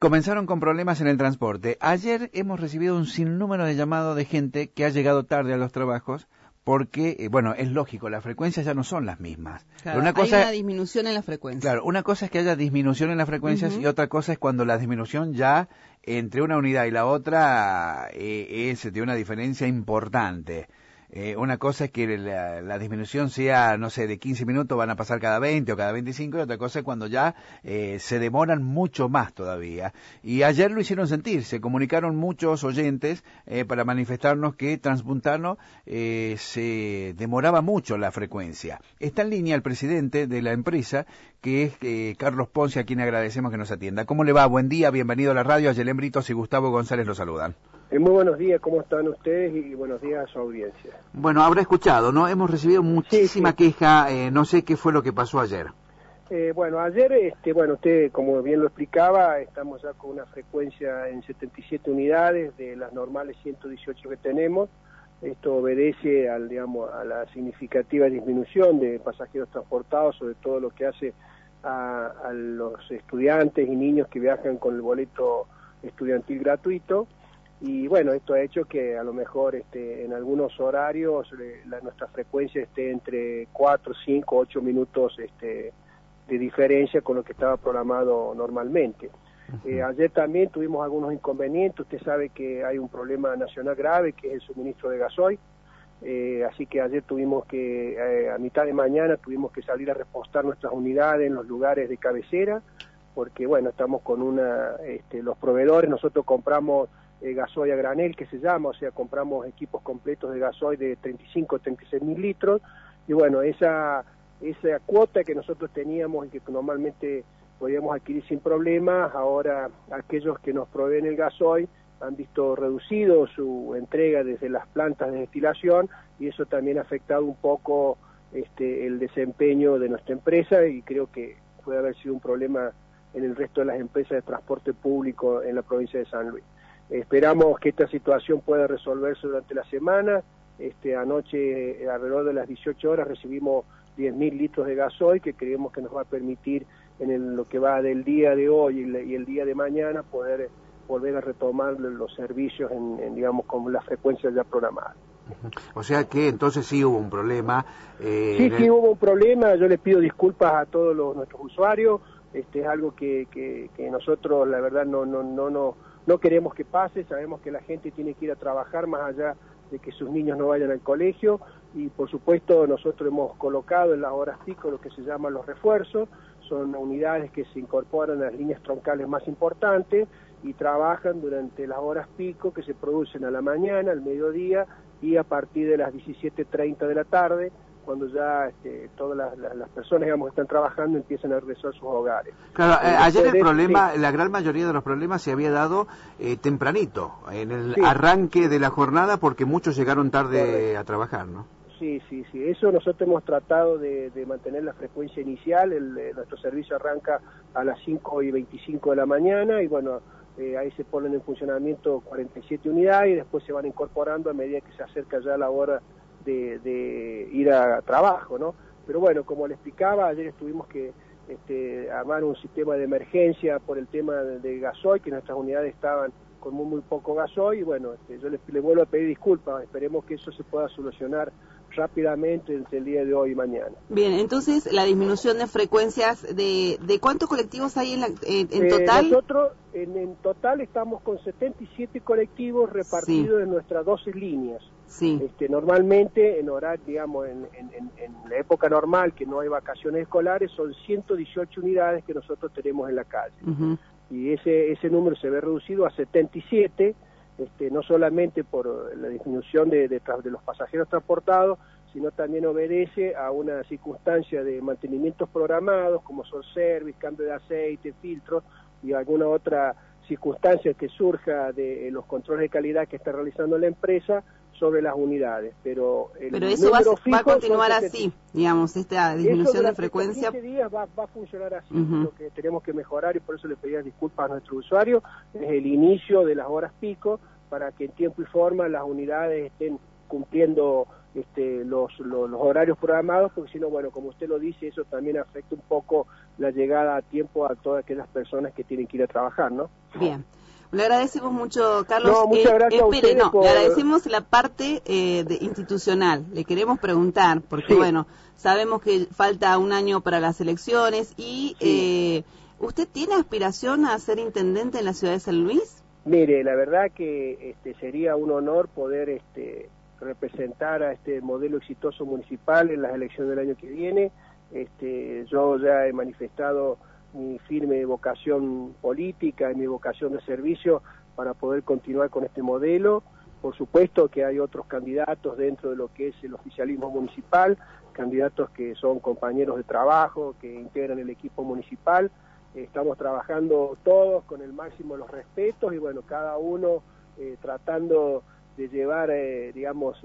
Comenzaron con problemas en el transporte. Ayer hemos recibido un sinnúmero de llamados de gente que ha llegado tarde a los trabajos porque, bueno, es lógico, las frecuencias ya no son las mismas. Claro, Pero hay una disminución en la frecuencia. Claro, una cosa es que haya disminución en las frecuencias y otra cosa es cuando la disminución ya entre una unidad y la otra es de una diferencia importante. Una cosa es que la disminución sea, no sé, de 15 minutos van a pasar cada 20 o cada 25, y otra cosa es cuando ya se demoran mucho más todavía. Y ayer lo hicieron sentir, se comunicaron muchos oyentes para manifestarnos que Transpuntano se demoraba mucho la frecuencia. Está en línea el presidente de la empresa, que es Carlos Ponce, a quien agradecemos que nos atienda. ¿Cómo le va? Buen día, bienvenido a la radio. Ayelén Britos y Gustavo González lo saludan. Muy buenos días, ¿cómo están ustedes? Y buenos días a su audiencia. Bueno, habrá escuchado, ¿no? Hemos recibido muchísima queja, no sé qué fue lo que pasó ayer. Bueno, ayer, usted como bien lo explicaba, estamos ya con una frecuencia en 77 unidades de las normales 118 que tenemos. Esto obedece a la significativa disminución de pasajeros transportados, sobre todo lo que hace a los estudiantes y niños que viajan con el boleto estudiantil gratuito. Y bueno, esto ha hecho que a lo mejor en algunos horarios nuestra frecuencia esté entre 4, 5, 8 minutos de diferencia con lo que estaba programado normalmente. Ayer también tuvimos algunos inconvenientes. Usted sabe que hay un problema nacional grave que es el suministro de gasoil, así que ayer tuvimos que, a mitad de mañana tuvimos que salir a repostar nuestras unidades en los lugares de cabecera, porque bueno, estamos con los proveedores, nosotros compramos gasoil a granel, que se llama, o sea, compramos equipos completos de gasoil de 35 o 36 mil litros, y bueno, esa cuota que nosotros teníamos y que normalmente podíamos adquirir sin problemas, ahora aquellos que nos proveen el gasoil han visto reducido su entrega desde las plantas de destilación, y eso también ha afectado un poco el desempeño de nuestra empresa, y creo que puede haber sido un problema en el resto de las empresas de transporte público en la provincia de San Luis. Esperamos que esta situación pueda resolverse durante la semana. Anoche, alrededor de las 18 horas, recibimos 10.000 litros de gasoil, que creemos que nos va a permitir en lo que va del día de hoy y el día de mañana poder volver a retomar los servicios con la frecuencia ya programada. O sea que entonces sí hubo un problema. Sí hubo un problema. Yo les pido disculpas a todos nuestros usuarios. Es algo que nosotros, la verdad, no queremos que pase. Sabemos que la gente tiene que ir a trabajar más allá de que sus niños no vayan al colegio, y por supuesto nosotros hemos colocado en las horas pico lo que se llaman los refuerzos. Son unidades que se incorporan a las líneas troncales más importantes y trabajan durante las horas pico, que se producen a la mañana, al mediodía y a partir de las 17:30 de la tarde, cuando ya todas las personas, que están trabajando, empiezan a regresar a sus hogares. Claro, ayer el problema, la gran mayoría de los problemas se había dado tempranito, en el arranque de la jornada, porque muchos llegaron tarde a trabajar, ¿no? Sí, eso nosotros hemos tratado de mantener la frecuencia inicial. Nuestro servicio arranca a las 5:25 de la mañana, y bueno, ahí se ponen en funcionamiento 47 unidades, y después se van incorporando a medida que se acerca ya la hora de ir a trabajo, ¿no? Pero bueno, como le explicaba, ayer tuvimos que armar un sistema de emergencia por el tema de gasoil, que nuestras unidades estaban con muy poco gasoil, y bueno, yo le vuelvo a pedir disculpas. Esperemos que eso se pueda solucionar rápidamente entre el día de hoy y mañana. Bien, entonces la disminución de frecuencias, ¿de cuántos colectivos hay en total? Nosotros en total estamos con 77 colectivos repartidos en nuestras 12 líneas. Sí. Normalmente en horario, en la época normal, que no hay vacaciones escolares, son 118 unidades que nosotros tenemos en la calle. Y ese número se ve reducido a 77, no solamente por la disminución de los pasajeros transportados, sino también obedece a una circunstancia de mantenimientos programados, como son service, cambio de aceite, filtros y alguna otra circunstancia que surja de los controles de calidad que está realizando la empresa sobre las unidades. Pero eso va a continuar así, digamos, esta disminución de frecuencia. 15 días va a funcionar así. Lo que tenemos que mejorar, y por eso le pedía disculpas a nuestros usuarios, es el inicio de las horas pico, para que en tiempo y forma las unidades estén cumpliendo los horarios programados, porque si no, bueno, como usted lo dice, eso también afecta un poco la llegada a tiempo a todas aquellas personas que tienen que ir a trabajar, ¿no? Bien. Le agradecemos mucho, Carlos. No, muchas gracias a ustedes le agradecemos la parte institucional. Le queremos preguntar, porque bueno, sabemos que falta un año para las elecciones y ¿usted tiene aspiración a ser intendente en la ciudad de San Luis? Mire, la verdad que sería un honor poder representar a este modelo exitoso municipal en las elecciones del año que viene. Yo ya he manifestado mi firme vocación política y mi vocación de servicio para poder continuar con este modelo. Por supuesto que hay otros candidatos dentro de lo que es el oficialismo municipal, candidatos que son compañeros de trabajo, que integran el equipo municipal. Estamos trabajando todos con el máximo de los respetos y bueno, cada uno tratando de llevar, digamos,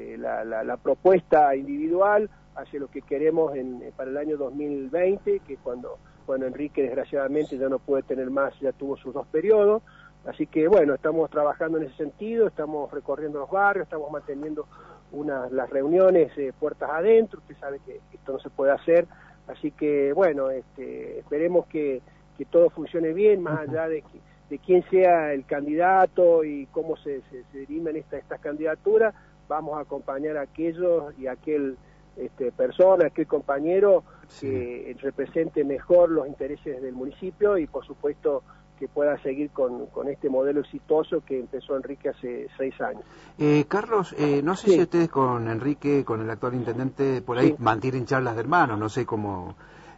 la propuesta individual hacia lo que queremos para el año 2020, que cuando, bueno, Enrique desgraciadamente ya no puede tener más, ya tuvo sus 2 periodos, así que bueno, estamos trabajando en ese sentido, estamos recorriendo los barrios, estamos manteniendo las reuniones puertas adentro, usted sabe que esto no se puede hacer, así que bueno, esperemos que todo funcione bien, más allá de quién sea el candidato y cómo se dirimen estas candidaturas, vamos a acompañar a aquellos y a aquel persona, aquel compañero que represente mejor los intereses del municipio y por supuesto que pueda seguir con este modelo exitoso que empezó Enrique hace 6 años. Carlos, no sé si ustedes con Enrique, con el actual intendente, por ahí mantienen charlas de hermanos, no sé cómo...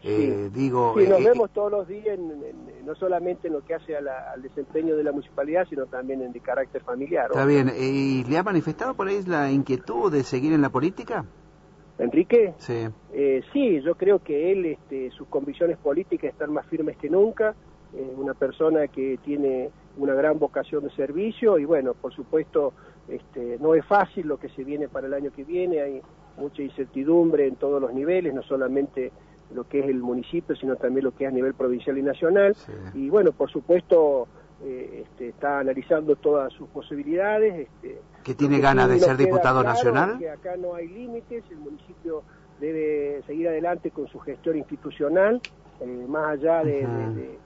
digo, nos vemos todos los días, no solamente en lo que hace al desempeño de la municipalidad, sino también de carácter familiar. Está bien, ¿y le ha manifestado por ahí la inquietud de seguir en la política? ¿Enrique? Sí. Sí, yo creo que él, sus convicciones políticas están más firmes que nunca, una persona que tiene una gran vocación de servicio y bueno, por supuesto, no es fácil lo que se viene para el año que viene, hay mucha incertidumbre en todos los niveles, no solamente lo que es el municipio, sino también lo que es a nivel provincial y nacional, y bueno, por supuesto, está analizando todas sus posibilidades. ¿Que tiene ganas de ser diputado nacional? Que acá no hay límites, el municipio debe seguir adelante con su gestión institucional, más allá de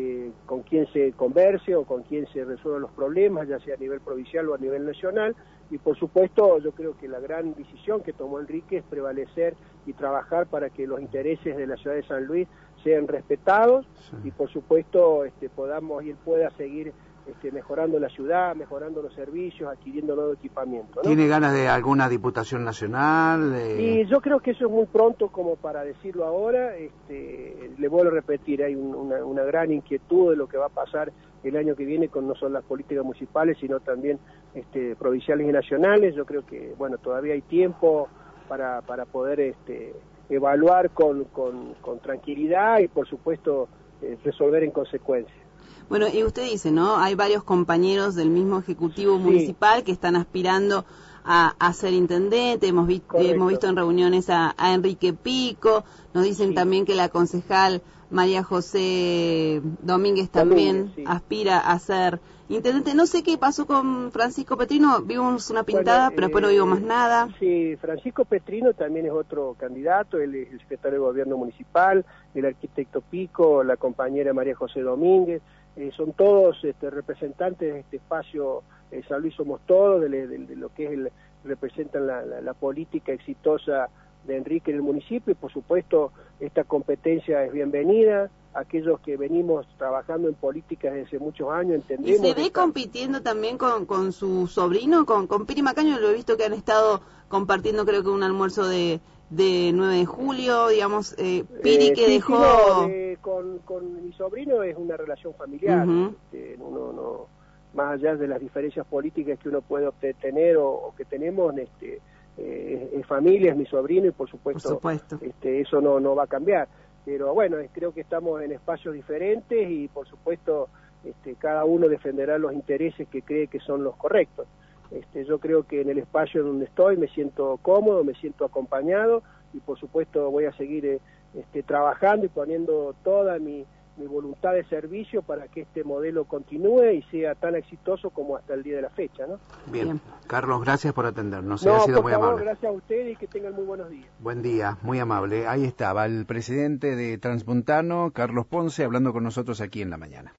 con quién se converse o con quién se resuelvan los problemas, ya sea a nivel provincial o a nivel nacional, y por supuesto yo creo que la gran decisión que tomó Enrique es prevalecer y trabajar para que los intereses de la ciudad de San Luis sean respetados y por supuesto podamos y él pueda seguir mejorando la ciudad, mejorando los servicios, adquiriendo nuevo equipamiento, ¿no? ¿Tiene ganas de alguna diputación nacional? Y yo creo que eso es muy pronto como para decirlo ahora. Le vuelvo a repetir, hay una gran inquietud de lo que va a pasar el año que viene con no solo las políticas municipales, sino también provinciales y nacionales. Yo creo que, bueno, todavía hay tiempo para poder evaluar con tranquilidad y, por supuesto, resolver en consecuencia. Bueno, y usted dice, ¿no? Hay varios compañeros del mismo Ejecutivo Municipal que están aspirando a ser intendente, hemos visto en reuniones a Enrique Pico, nos dicen también que la concejal María José Domínguez también aspira a ser intendente. No sé qué pasó con Francisco Petrino, vimos una pintada, pero después no vimos más nada. Sí, Francisco Petrino también es otro candidato, él es el secretario de Gobierno Municipal, el arquitecto Pico, la compañera María José Domínguez, son todos representantes de este espacio, San Luis Somos Todos, de lo que es representan la política exitosa de Enrique en el municipio y por supuesto esta competencia es bienvenida. Aquellos que venimos trabajando en política desde hace muchos años entendemos... ¿Y se ve compitiendo también con su sobrino, con Piri Macaño? Lo he visto que han estado compartiendo creo que un almuerzo de 9 de julio, digamos, Piri que dejó... con mi sobrino es una relación familiar, uno no, más allá de las diferencias políticas que uno puede obtener o que tenemos, es familia, es mi sobrino y por supuesto. Eso no va a cambiar. Pero bueno, creo que estamos en espacios diferentes y por supuesto cada uno defenderá los intereses que cree que son los correctos. Yo creo que en el espacio donde estoy me siento cómodo, me siento acompañado y por supuesto voy a seguir trabajando y poniendo toda mi mi voluntad de servicio para que este modelo continúe y sea tan exitoso como hasta el día de la fecha, ¿no? Bien. Carlos, gracias por atendernos. Ha sido por muy favor, amable. Gracias a ustedes y que tengan muy buenos días. Buen día, muy amable. Ahí estaba el presidente de Transmontano, Carlos Ponce, hablando con nosotros aquí en la mañana.